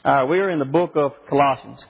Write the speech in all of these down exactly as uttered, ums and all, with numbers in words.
Uh, we are in the book of Colossians.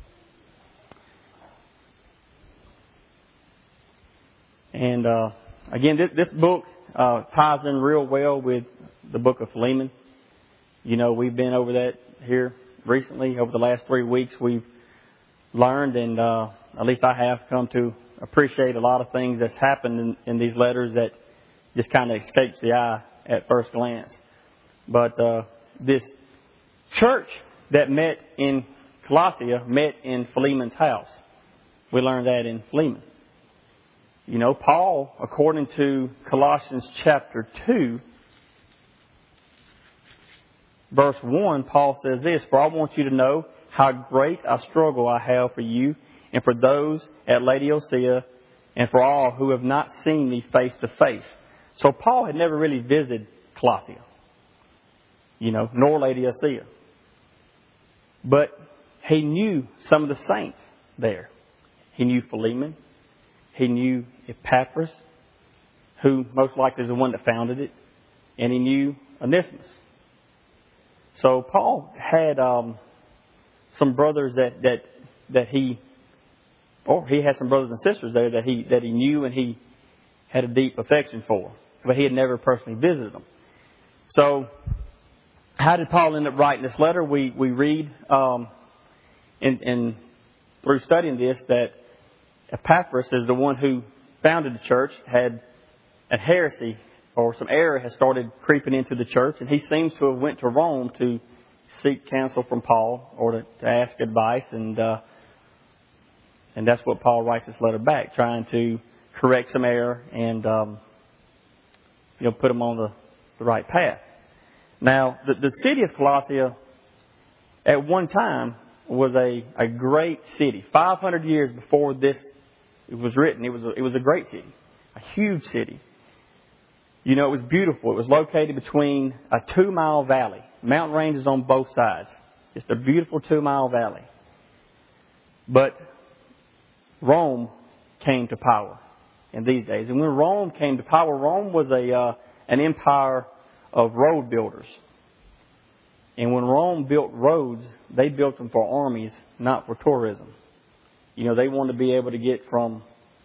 And uh, again, this, this book uh, ties in real well with the book of Philemon. You know, we've been over that here recently. Over the last three weeks, we've learned, and uh, at least I have come to appreciate a lot of things that's happened in, in these letters that just kind of escapes the eye at first glance. But uh, this church that met in Colossia met in Philemon's house. We learned that in Philemon. You know, Paul, according to Colossians chapter two, verse one, Paul says this, "For I want you to know how great a struggle I have for you and for those at Laodicea and for all who have not seen me face to face." So Paul had never really visited Colossia, you know, nor Laodicea. But he knew some of the saints there. He knew Philemon. He knew Epaphras, who most likely is the one that founded it. And he knew Onesimus. So Paul had um, some brothers that, that that he, or he had some brothers and sisters there that he that he knew and he had a deep affection for. But he had never personally visited them. So how did Paul end up writing this letter? We we read um, in, in through studying this that Epaphras is the one who founded the church, had a heresy or some error has started creeping into the church, and he seems to have went to Rome to seek counsel from Paul or to, to ask advice, and uh, and that's what Paul writes this letter back, trying to correct some error and um, you know put them on the, the right path. Now, the, the city of Colossia at one time was a, a great city. five hundred years before this it was written, it was a, it was a great city, a huge city. You know, it was beautiful. It was located between a two-mile valley, mountain ranges on both sides. Just a beautiful two-mile valley. But Rome came to power in these days. And when Rome came to power, Rome was a uh, an empire of road builders. And when Rome built roads, they built them for armies, not for tourism. You know, they wanted to be able to get from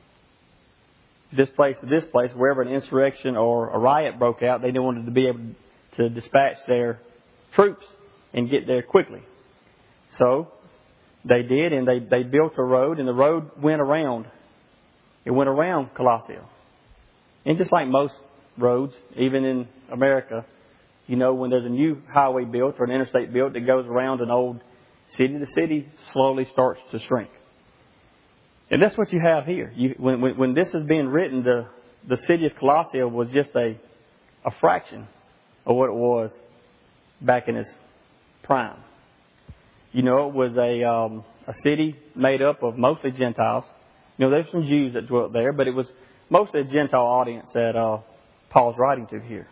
this place to this place, wherever an insurrection or a riot broke out, they wanted to be able to dispatch their troops and get there quickly. So they did, and they, they built a road, and the road went around. It went around Colossia. And just like most roads, even in America, you know, when there's a new highway built or an interstate built that goes around an old city, the city slowly starts to shrink. And that's what you have here. You, when, when, when this is being written, the, the city of Colossia was just a, a fraction of what it was back in its prime. You know, it was a, um, a city made up of mostly Gentiles. You know, there's some Jews that dwelt there, but it was mostly a Gentile audience that uh, Paul's writing to here.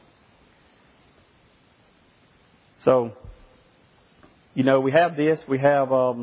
So, you know, we have this. We have, um,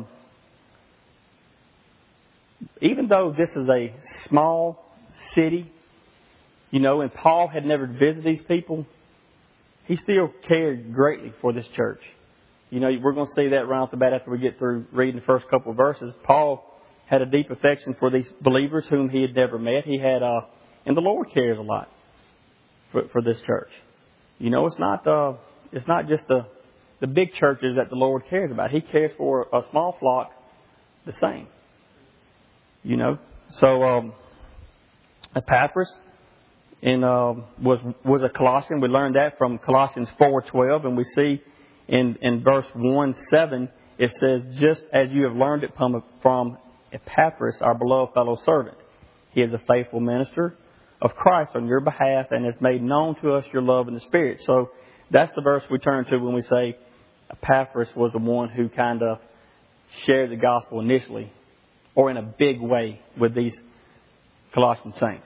even though this is a small city, you know, and Paul had never visited these people, he still cared greatly for this church. You know, we're going to see that right off the bat after we get through reading the first couple of verses. Paul had a deep affection for these believers whom he had never met. He had, uh, and the Lord cares a lot for, for this church. You know, it's not, uh, it's not just the, the big churches that the Lord cares about. He cares for a small flock the same. You know, so um, Epaphras in, uh, was was a Colossian. We learned that from Colossians four twelve, and we see in, in verse one seven it says, "Just as you have learned it from, from Epaphras, our beloved fellow servant. He is a faithful minister of Christ on your behalf and has made known to us your love in the Spirit." So that's the verse we turn to when we say Epaphras was the one who kind of shared the gospel initially, or in a big way, with these Colossian saints.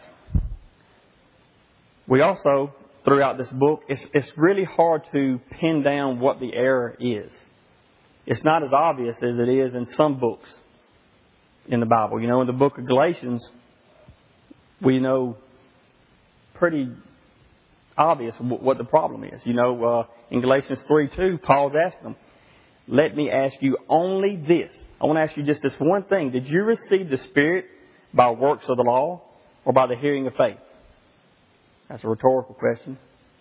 We also, throughout this book, it's, it's really hard to pin down what the error is. It's not as obvious as it is in some books in the Bible. You know, in the book of Galatians, we know pretty obvious what the problem is. You know, uh, in Galatians three two, Paul's asking them, let me ask you only this. I want to ask you just this one thing. Did you receive the Spirit by works of the law or by the hearing of faith? That's a rhetorical question.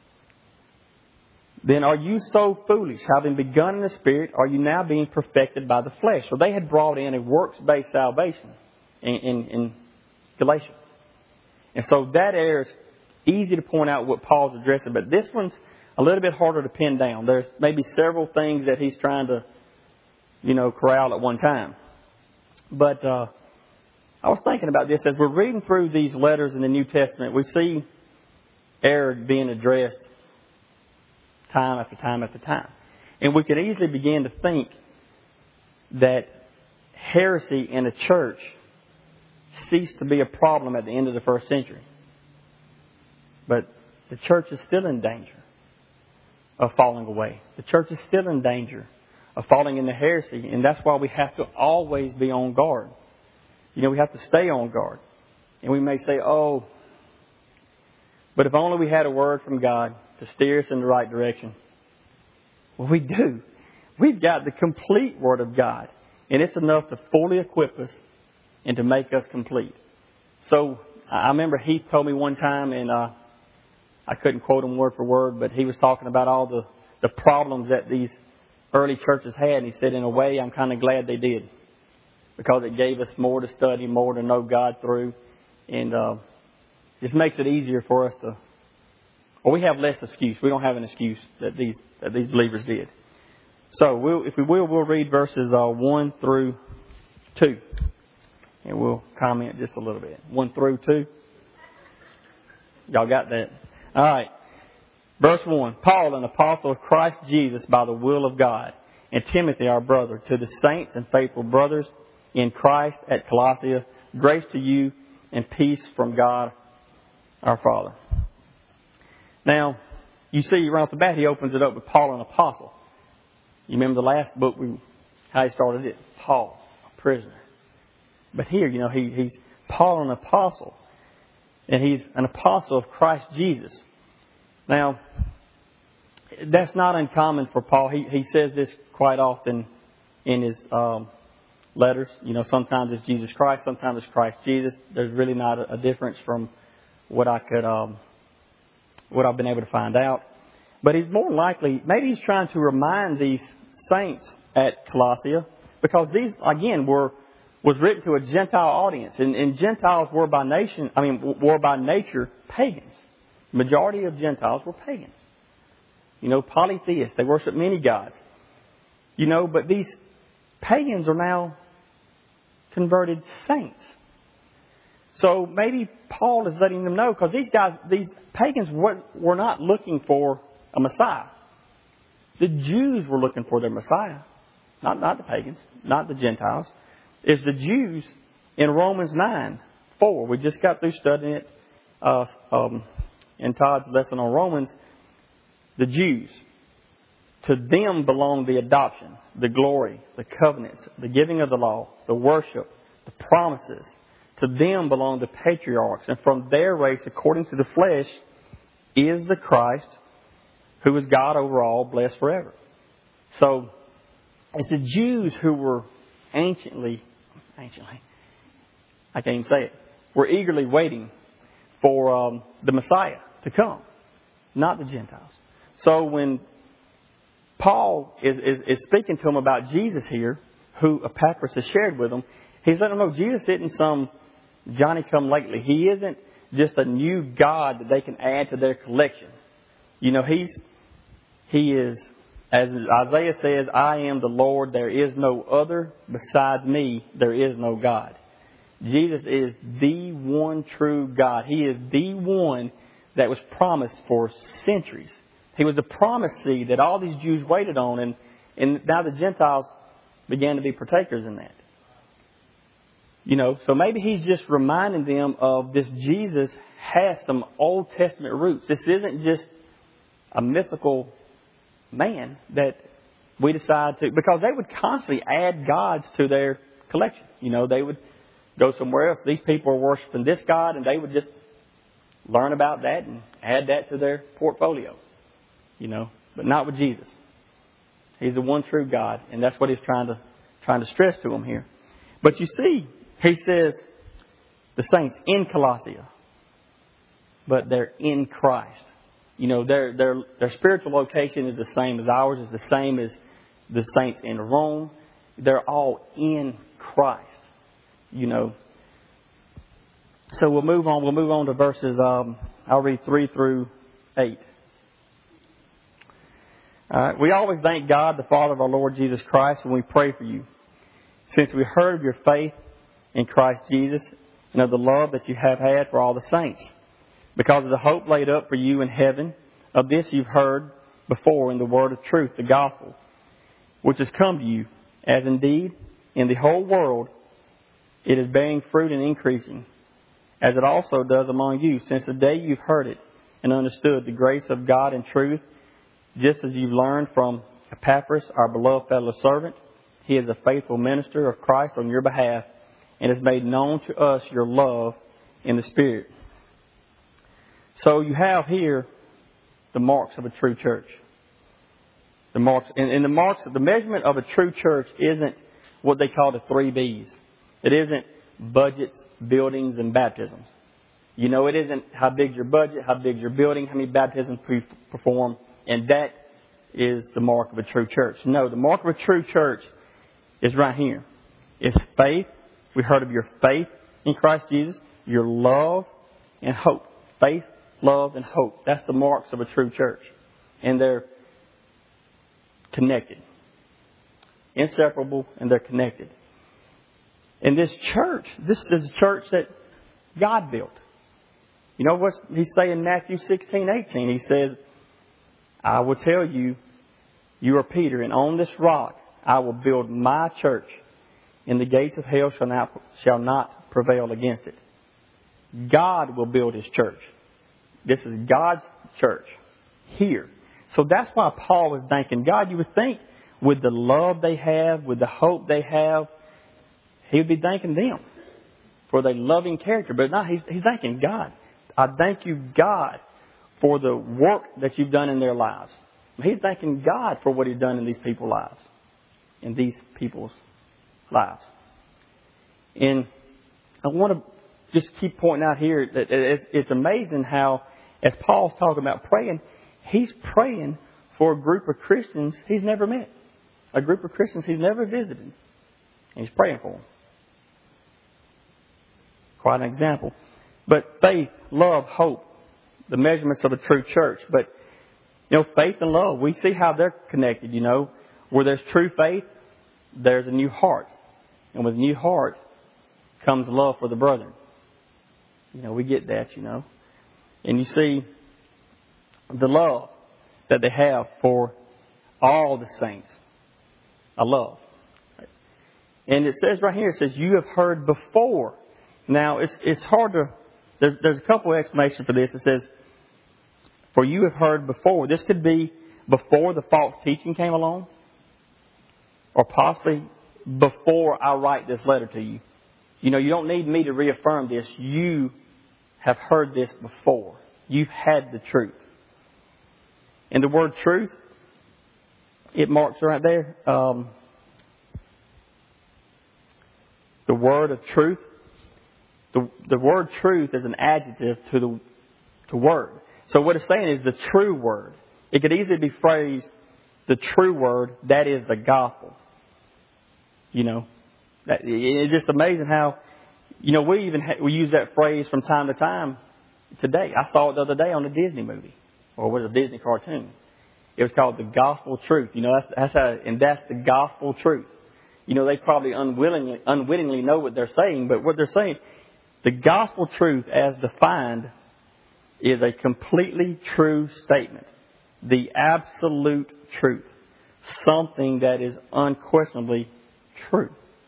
Then are you so foolish, having begun in the Spirit, are you now being perfected by the flesh? So they had brought in a works-based salvation in, in, in Galatia. And so that area is easy to point out what Paul's addressing, but this one's a little bit harder to pin down. There's maybe several things that he's trying to, you know, corral at one time. But uh, I was thinking about this. As we're reading through these letters in the New Testament, we see error being addressed time after time after time. And we could easily begin to think that heresy in the church ceased to be a problem at the end of the first century. But the church is still in danger of falling away. The church is still in danger of falling into heresy. And that's why we have to always be on guard. You know, we have to stay on guard. And we may say, oh, but if only we had a word from God to steer us in the right direction. Well, we do. We've got the complete Word of God. And it's enough to fully equip us and to make us complete. So I remember Heath told me one time, and uh, I couldn't quote him word for word, but he was talking about all the, the problems that these early churches had. And he said, in a way, I'm kind of glad they did. Because it gave us more to study, more to know God through. And uh, just makes it easier for us to... Well, we have less excuse. We don't have an excuse that these that these believers did. So, we'll, if we will, we'll read verses uh, one through two. And we'll comment just a little bit. one through two. Y'all got that? All right. Verse one. Paul, an apostle of Christ Jesus by the will of God, and Timothy, our brother, to the saints and faithful brothers in Christ at Colossae, grace to you and peace from God our Father. Now, you see right off the bat, he opens it up with Paul, an apostle. You remember the last book, we how he started it? Paul, a prisoner. But here, you know, he, he's Paul, an apostle. And he's an apostle of Christ Jesus. Now, that's not uncommon for Paul. He, he says this quite often in his um, letters. You know, sometimes it's Jesus Christ, sometimes it's Christ Jesus. There's really not a, a difference from what I could... Um, what I've been able to find out. But he's more likely, maybe he's trying to remind these saints at Colossae, because these, again, were was written to a Gentile audience. And, and Gentiles were by nation, I mean, were by nature pagans. The majority of Gentiles were pagans. You know, polytheists. They worship many gods. You know, but these pagans are now converted saints. So maybe Paul is letting them know, because these guys, these pagans were, were not looking for a Messiah. The Jews were looking for their Messiah. Not, not the pagans, not the Gentiles. It's the Jews in Romans nine four. We just got through studying it uh, um, in Todd's lesson on Romans. The Jews. To them belong the adoption, the glory, the covenants, the giving of the law, the worship, the promises. To them belong the patriarchs, and from their race, according to the flesh, is the Christ, who is God over all, blessed forever. So, it's the Jews who were anciently, anciently, I can't even say it, were eagerly waiting for um, the Messiah to come, not the Gentiles. So when Paul is, is, is speaking to them about Jesus here, who Epaphras has shared with them, he's letting them know Jesus isn't some Johnny-come-lately. He isn't just a new God that they can add to their collection. You know, he's he is, as Isaiah says, I am the Lord, there is no other. Besides me, there is no God. Jesus is the one true God. He is the one that was promised for centuries. He was the promised seed that all these Jews waited on, and, and now the Gentiles began to be partakers in that. You know, so maybe he's just reminding them of this Jesus has some Old Testament roots. This isn't just a mythical man that we decide to... Because they would constantly add gods to their collection. You know, they would go somewhere else. These people are worshiping this God, and they would just learn about that and add that to their portfolio. You know, but not with Jesus. He's the one true God. And that's what he's trying to trying to stress to them here. But you see, he says the saints in Colossia, but they're in Christ. You know, their their their spiritual location is the same as ours, is the same as the saints in Rome. They're all in Christ. You know. So we'll move on. We'll move on to verses. Um, I'll read three through eight. All right. We always thank God, the Father of our Lord Jesus Christ, when we pray for you, since we heard of your faith in Christ Jesus and of the love that you have had for all the saints, because of the hope laid up for you in heaven. Of this you've heard before in the word of truth, the gospel, which has come to you, as indeed in the whole world it is bearing fruit and increasing, as it also does among you, since the day you've heard it and understood the grace of God in truth, just as you've learned from Epaphras, our beloved fellow servant. He is a faithful minister of Christ on your behalf, and has made known to us your love in the Spirit. So you have here the marks of a true church. The marks, and, and the marks, the measurement of a true church isn't what they call the three B's. It isn't budgets, buildings, and baptisms. You know, it isn't how big's your budget, how big's your building, how many baptisms we perform, and that is the mark of a true church. No, the mark of a true church is right here. It's faith. We heard of your faith in Christ Jesus, your love and hope. Faith, love, and hope. That's the marks of a true church. And they're connected. Inseparable, and they're connected. And this church, this is a church that God built. You know what He says in Matthew sixteen eighteen? He says, I will tell you, you are Peter, and on this rock I will build my church, and the gates of hell shall not, shall not prevail against it. God will build His church. This is God's church here. So that's why Paul was thanking God. You would think with the love they have, with the hope they have, he would be thanking them for their loving character. But no, he's, he's thanking God. I thank you, God, for the work that you've done in their lives. He's thanking God for what He's done in these people's lives. In these people's lives. And I want to just keep pointing out here that it's, it's amazing how, as Paul's talking about praying, he's praying for a group of Christians he's never met. A group of Christians he's never visited. And he's praying for them. Quite an example. But faith, love, hope, the measurements of a true church. But, you know, faith and love, we see how they're connected, you know. Where there's true faith, there's a new heart. And with a new heart comes love for the brethren. You know, we get that, you know. And you see the love that they have for all the saints. A love. And it says right here, it says, you have heard before. Now, it's it's hard to, there's, there's a couple of explanations for this. It says, for you have heard before. This could be before the false teaching came along. Or possibly before I write this letter to you. You know, you don't need me to reaffirm this. You have heard this before. You've had the truth. And the word truth, it marks right there. Um, the word of truth. The, the word truth is an adjective to the to word. So what it's saying is the true word. It could easily be phrased, the true word, that is the gospel. You know, that, it's just amazing how, you know, we even ha- we use that phrase from time to time today. I saw it the other day on a Disney movie, or it was a Disney cartoon. It was called the gospel truth. You know, that's, that's how, and that's the gospel truth. You know, they probably unwillingly, unwittingly know what they're saying, but what they're saying, the gospel truth as defined is a completely true statement. The absolute truth. Something that is unquestionably true.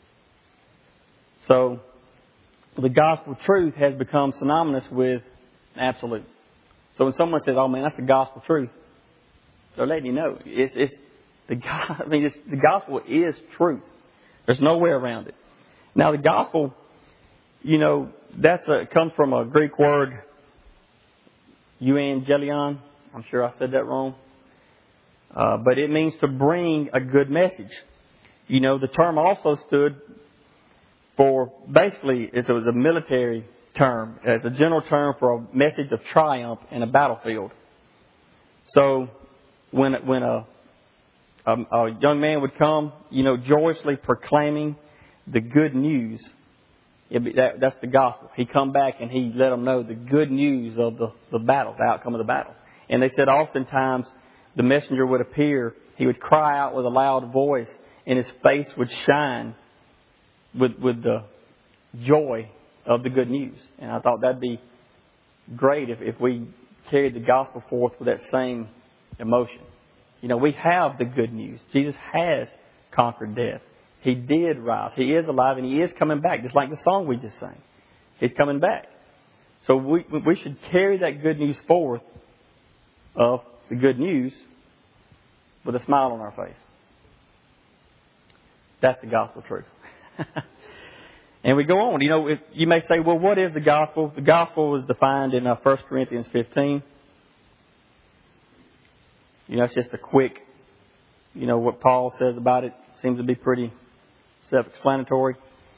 So, the gospel truth has become synonymous with absolute. So when someone says, oh man, that's the gospel truth, they're letting you know. It's, it's the God, I mean, it's, the gospel is truth. There's no way around it. Now the gospel, you know, that's a, comes from a Greek word, euangelion. I'm sure I said that wrong. Uh, but it means to bring a good message. You know, the term also stood for, basically, it was a military term. It's a general term for a message of triumph in a battlefield. So, when when a, a, a young man would come, you know, joyously proclaiming the good news, it'd be, that, that's the gospel. He'd come back and he'd let them know the good news of the, the battle, the outcome of the battle. And they said oftentimes the messenger would appear, he would cry out with a loud voice, and his face would shine with with the joy of the good news. And I thought that'd be great if, if we carried the gospel forth with that same emotion. You know, we have the good news. Jesus has conquered death. He did rise. He is alive, and He is coming back, just like the song we just sang. He's coming back. So we we should carry that good news forth of the good news with a smile on our face. That's the gospel truth. And we go on. You know, if, you may say, well, what is the gospel? The gospel is defined in uh, First Corinthians fifteen. You know, it's just a quick, you know, what Paul says about it seems to be pretty self-explanatory.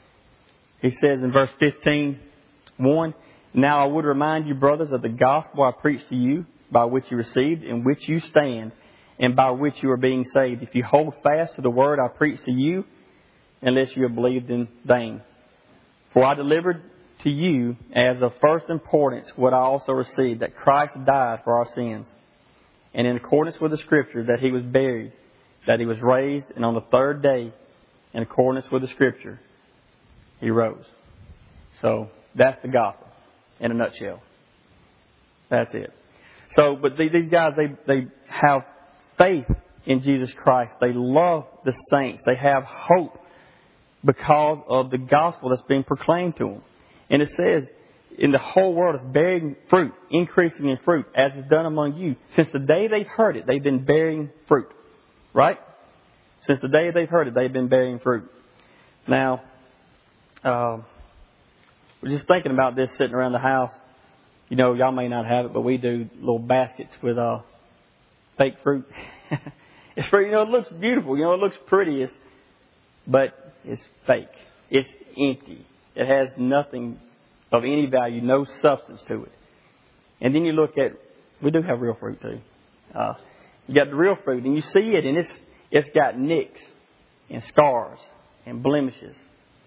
He says in verse fifteen, one, now I would remind you, brothers, of the gospel I preached to you, by which you received, in which you stand, and by which you are being saved, if you hold fast to the word I preached to you, unless you have believed in vain. For I delivered to you as of first importance what I also received, that Christ died for our sins, and in accordance with the Scripture, that He was buried, that He was raised, and on the third day, in accordance with the Scripture, He rose. So that's the gospel in a nutshell. That's it. So, but these guys, they they have faith in Jesus Christ. They love the saints. They have hope because of the gospel that's being proclaimed to them. And it says, in the whole world is bearing fruit, increasing in fruit, as is done among you. Since the day they've heard it, they've been bearing fruit. Right? Since the day they've heard it, they've been bearing fruit. Now, uh, we're just thinking about this sitting around the house. You know, y'all may not have it, but we do little baskets with uh, fake fruit. It's pretty, you know, it looks beautiful. You know, it looks pretty, it's, but it's fake. It's empty. It has nothing of any value, no substance to it. And then you look at, we do have real fruit too. Uh, you got the real fruit, and you see it, and it's it's got nicks and scars and blemishes,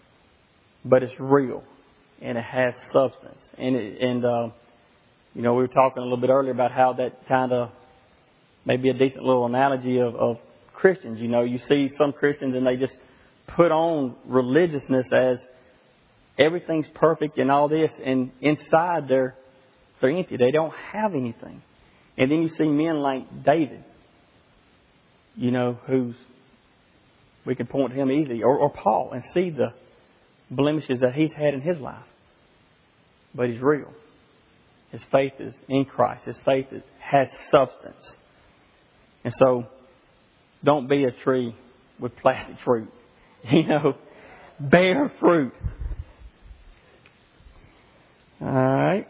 but it's real, and it has substance. And it, and uh, you know, we were talking a little bit earlier about how that kind of maybe a decent little analogy of, of Christians. You know, you see some Christians and they just put on religiousness as everything's perfect and all this, and inside they're they're empty. They don't have anything. And then you see men like David, you know, who's, we can point to him easily, or, or Paul, and see the blemishes that he's had in his life. But he's real. His faith is in Christ. His faith is, has substance. And so, don't be a tree with plastic fruit. You know, bear fruit. All right.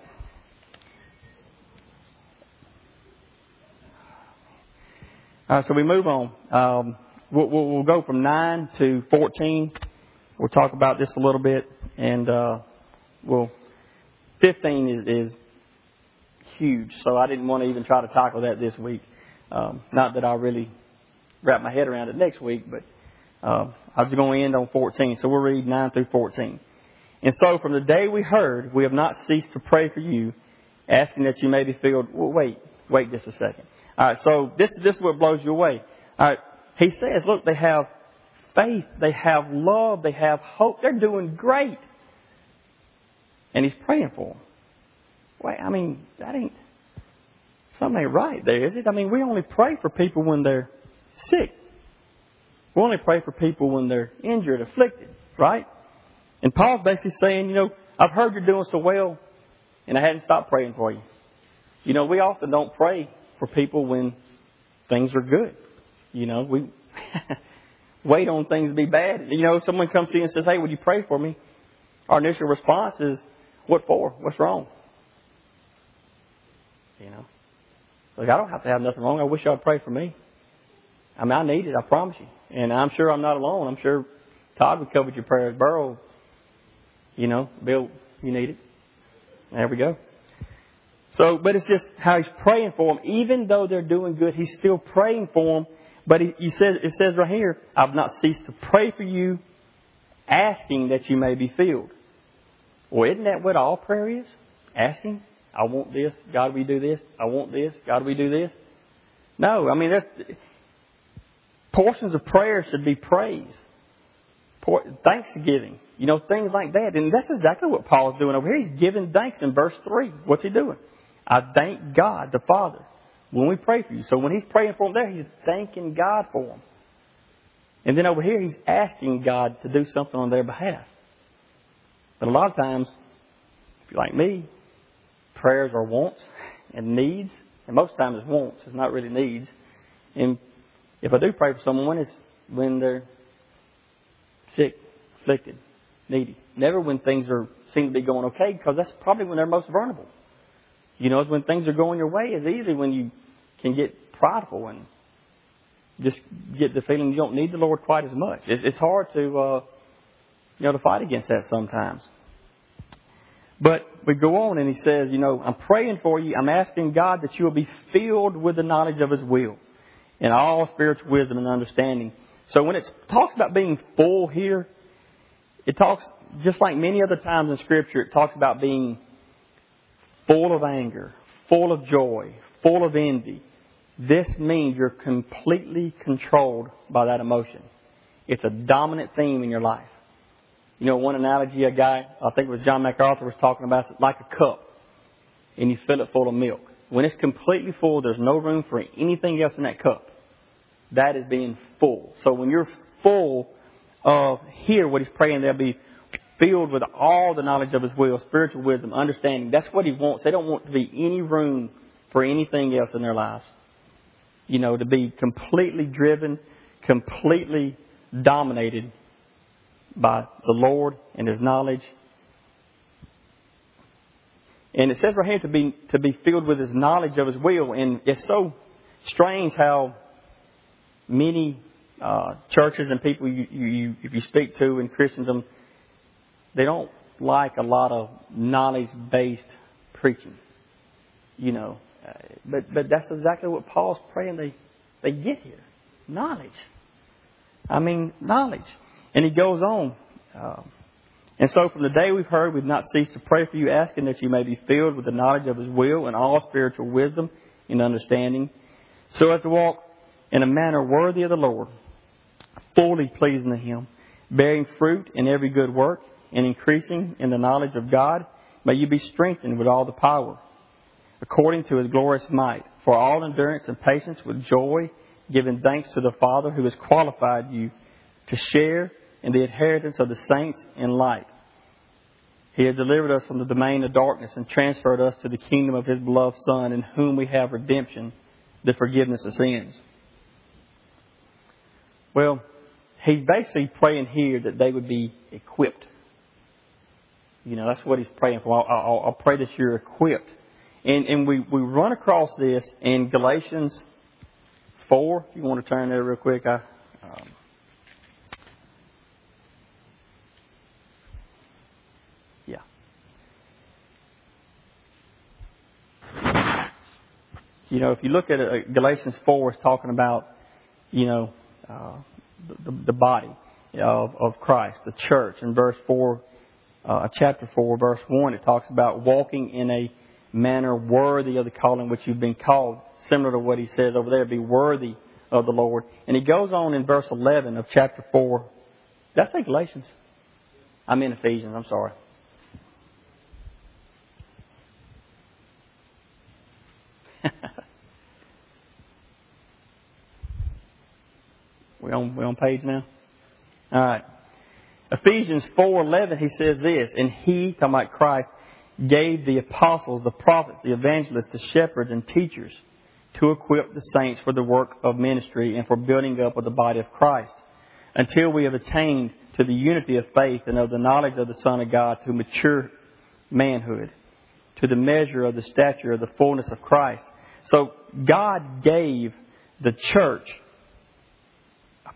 All right, so we move on. Um, we'll, we'll, we'll go from nine to fourteen. We'll talk about this a little bit. And uh, we'll, fifteen is, is huge, so I didn't want to even try to tackle that this week. Um, not that I'll really wrap my head around it next week, but uh, I was going to end on fourteen. So we'll read nine through fourteen. And so from the day we heard, we have not ceased to pray for you, asking that you may be filled. Well, wait, wait just a second. All right, so this, this is what blows you away. All right, he says, look, they have faith, they have love, they have hope. They're doing great. And he's praying for them. Wait, I mean, that ain't, something ain't right there, is it? I mean, we only pray for people when they're sick. We only pray for people when they're injured, afflicted, right? And Paul's basically saying, you know, I've heard you're doing so well, and I hadn't stopped praying for you. You know, we often don't pray for people when things are good. You know, we wait on things to be bad. You know, if someone comes to you and says, hey, would you pray for me? Our initial response is, what for? What's wrong? You know, like, I don't have to have nothing wrong. I wish y'all would pray for me. I mean, I need it, I promise you. And I'm sure I'm not alone. I'm sure Todd would cover your prayers. Burrow, you know, Bill, you need it. There we go. So, but it's just how he's praying for them. Even though they're doing good, he's still praying for them. But he, he says, it says right here, I've not ceased to pray for you, asking that you may be filled. Well, isn't that what all prayer is? Asking, I want this, God, we do this. I want this, God, we do this. No, I mean, that's, portions of prayer should be praise, thanksgiving, you know, things like that. And that's exactly what Paul's doing over here. He's giving thanks in verse three. What's he doing? I thank God the Father when we pray for you. So when he's praying for them there, he's thanking God for them. And then over here, he's asking God to do something on their behalf. But a lot of times, if you're like me, prayers are wants and needs. And most times it's wants. It's not really needs. And if I do pray for someone, it's when they're sick, afflicted, needy. Never when things are seem to be going okay, because that's probably when they're most vulnerable. You know, when things are going your way, it's easy when you can get prideful and just get the feeling you don't need the Lord quite as much. It's hard to, uh, you know, to fight against that sometimes. But we go on and he says, you know, I'm praying for you. I'm asking God that you will be filled with the knowledge of His will and all spiritual wisdom and understanding. So when it talks about being full here, it talks, just like many other times in Scripture, it talks about being full of anger, full of joy, full of envy. This means you're completely controlled by that emotion. It's a dominant theme in your life. You know, one analogy a guy, I think it was John MacArthur, was talking about, it's like a cup. And you fill it full of milk. When it's completely full, there's no room for anything else in that cup. That is being full. So when you're full of, here what he's praying, they'll be filled with all the knowledge of His will, spiritual wisdom, understanding. That's what he wants. They don't want to be any room for anything else in their lives. You know, to be completely driven, completely dominated by the Lord and His knowledge. And it says right here to be to be filled with His knowledge of His will. And it's so strange how many uh, churches and people you, you if you speak to in Christendom, they don't like a lot of knowledge-based preaching. You know, uh, but but that's exactly what Paul's praying they they get here. Knowledge. I mean, knowledge. And he goes on. Uh, and so from the day we've heard, we've not ceased to pray for you, asking that you may be filled with the knowledge of His will and all spiritual wisdom and understanding, so as to walk in a manner worthy of the Lord, fully pleasing to Him, bearing fruit in every good work and increasing in the knowledge of God. May you be strengthened with all the power, according to His glorious might, for all endurance and patience with joy, giving thanks to the Father who has qualified you to share in the inheritance of the saints in light. He has delivered us from the domain of darkness and transferred us to the kingdom of His beloved Son, in whom we have redemption, the forgiveness of sins. Well, he's basically praying here that they would be equipped. You know, that's what he's praying for. I'll, I'll, I'll pray that you're equipped. And, and we, we run across this in Galatians four. If you want to turn there real quick. I, um, yeah. You know, if you look at it, Galatians four, it's talking about, you know, uh, the, the body of, of Christ, the church. In verse four, uh, chapter four, verse one, it talks about walking in a manner worthy of the calling which you've been called. Similar to what he says over there, be worthy of the Lord. And he goes on in verse eleven of chapter four. Did I say Galatians? I'm in Ephesians, I'm sorry. we on we on page now? All right. Ephesians four eleven, he says this, and He, talking about Christ, gave the apostles, the prophets, the evangelists, the shepherds and teachers to equip the saints for the work of ministry and for building up of the body of Christ, until we have attained to the unity of faith and of the knowledge of the Son of God, to mature manhood, to the measure of the stature of the fullness of Christ. So God gave the church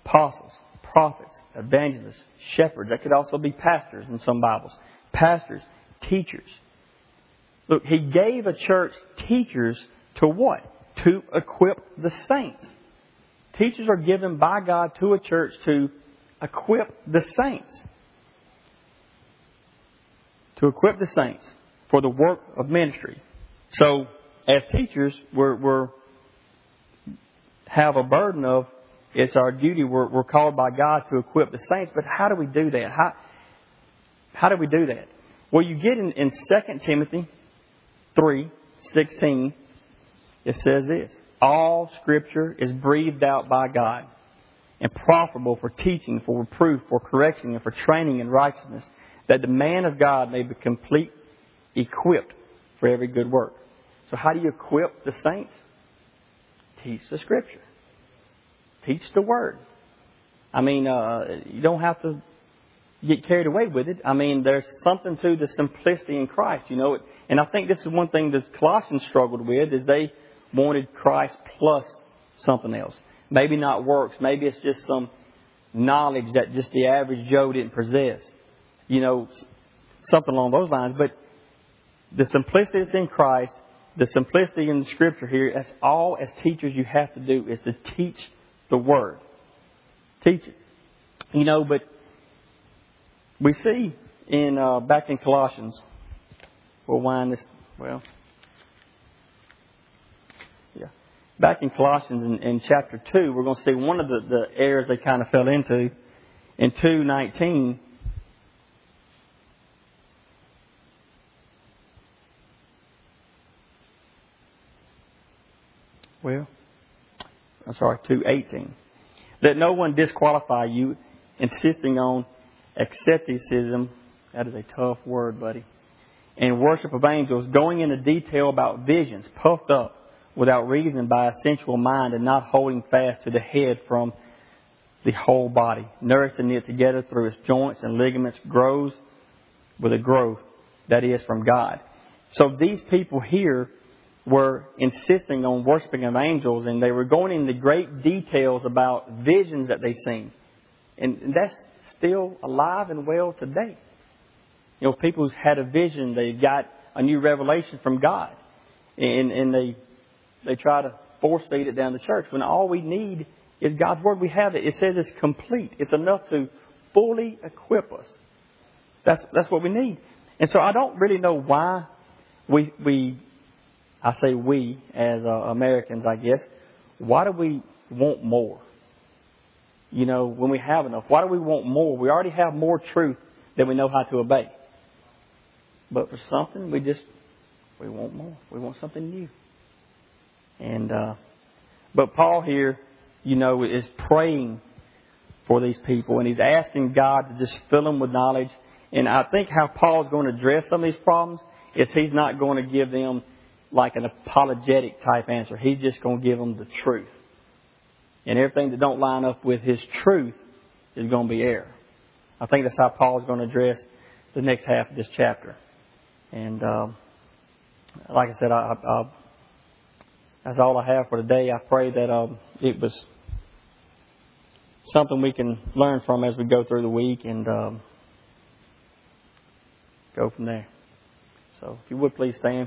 apostles, prophets, evangelists, shepherds. That could also be pastors in some Bibles. Pastors, teachers. Look, He gave a church teachers to what? To equip the saints. Teachers are given by God to a church to equip the saints. To equip the saints for the work of ministry. So, as teachers, we're, we're have a burden of, it's our duty, we're, we're called by God to equip the saints, but how do we do that? How, how do we do that? Well, you get in, in Second Timothy three sixteen, it says this, all Scripture is breathed out by God and profitable for teaching, for reproof, for correction, and for training in righteousness, that the man of God may be complete, equipped for every good work. So how do you equip the saints? Teach the Scripture. Teach the Word. I mean, uh, you don't have to get carried away with it. I mean, there's something to the simplicity in Christ, you know. And I think this is one thing that Colossians struggled with, is they wanted Christ plus something else. Maybe not works. Maybe it's just some knowledge that just the average Joe didn't possess. You know, something along those lines. But the simplicity that's in Christ, the simplicity in the Scripture here, that's all as teachers you have to do, is to teach the Word. Teach it. You know, but we see in uh, back in Colossians, we'll wind this, well, yeah. Back in Colossians in, in chapter two, we're going to see one of the, the errors they kind of fell into. In two nineteen, well, I'm sorry, two eighteen. That no one disqualify you, insisting on asceticism, that is a tough word, buddy, and worship of angels, going into detail about visions, puffed up without reason by a sensual mind, and not holding fast to the head from the whole body, nourished and knit together through its joints and ligaments, grows with a growth that is from God. So these people here were insisting on worshiping of angels, and they were going into great details about visions that they seen. And that's still alive and well today. You know, people who's had a vision, they got a new revelation from God, and, and they they try to force feed it down the church, when all we need is God's Word. We have it. It says it's complete. It's enough to fully equip us. That's that's what we need. And so I don't really know why we we I say we as uh, Americans, I guess. Why do we want more? You know, when we have enough, why do we want more? We already have more truth than we know how to obey. But for something, we just, we want more. We want something new. And, uh, but Paul here, you know, is praying for these people, and he's asking God to just fill them with knowledge. And I think how Paul's going to address some of these problems is he's not going to give them like an apologetic type answer. He's just going to give them the truth. And everything that don't line up with his truth is going to be error. I think that's how Paul's going to address the next half of this chapter. And um, like I said, I, I, I, that's all I have for today. I pray that um, it was something we can learn from as we go through the week, and um, go from there. So if you would please stand.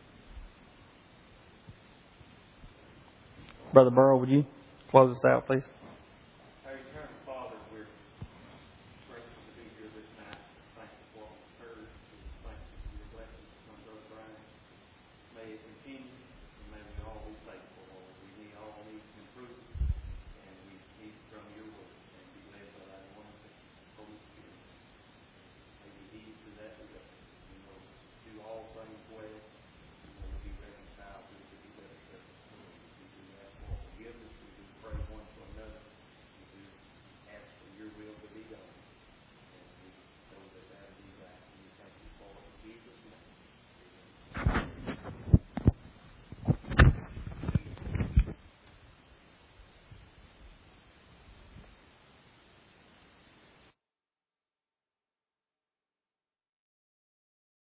Brother Burrow, would you close us out, please?